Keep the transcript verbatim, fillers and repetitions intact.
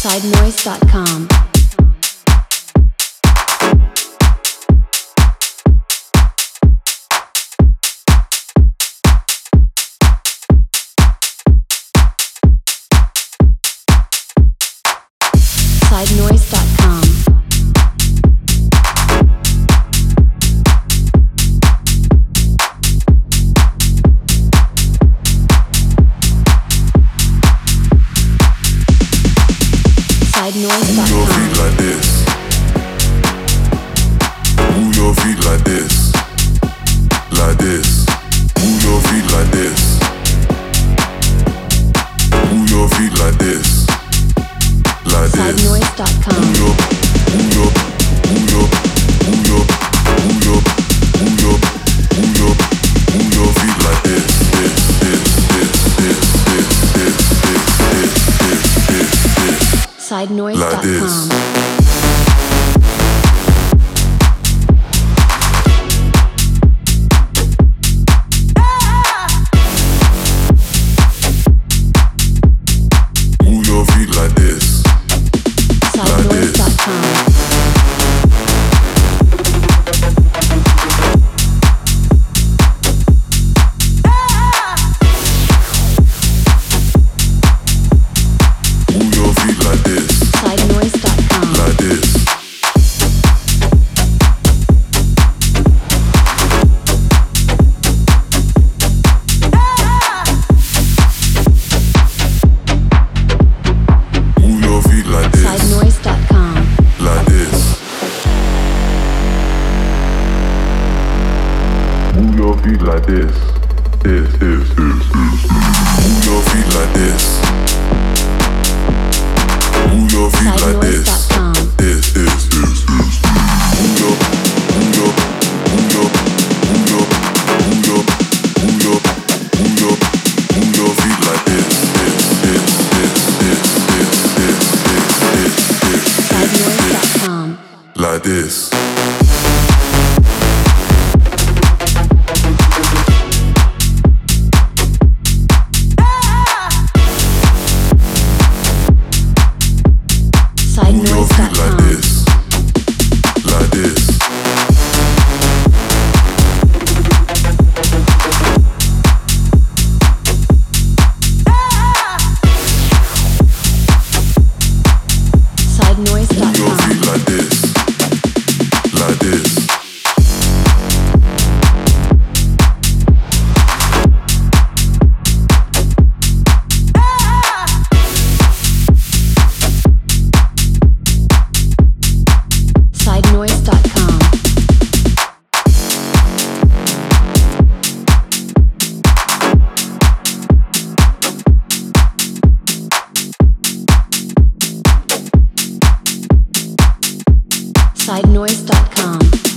side noise dot com. side noise dot com. side noise dot com. Move your feet like this. Move your feet like this. Like this. Move your feet like this. Move your feet like this. Like this. side noise dot com. Move your, move your, move your, move your, move your, move your, move your, move your feet like this. This, this, this, this, this, this, this, this, this, this, this. side noise dot com. Like this. Move your feet like this. side noise dot com. Move your feet like this. side noise dot com. Like this. Move your feet like this. side noise dot com. Like this. Move your feet like this. This, this, this, this. Move your feet like this. Move your feet side like noise this. dot com. This, this, this, this. Move your, move your, move your, move your, move your, move your, move your, move your feet like this. This, this, this, this, this, this, this, this, this, side noise this, dot com. like this. side Move your noise feet dot like com. this. Like this. side noise dot Move your com. feet like this. Like this. side noise dot com. side noise dot com.